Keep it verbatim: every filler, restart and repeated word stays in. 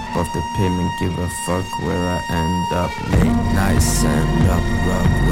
off the pavement, give a fuck where I end up. Late nights and up, rug.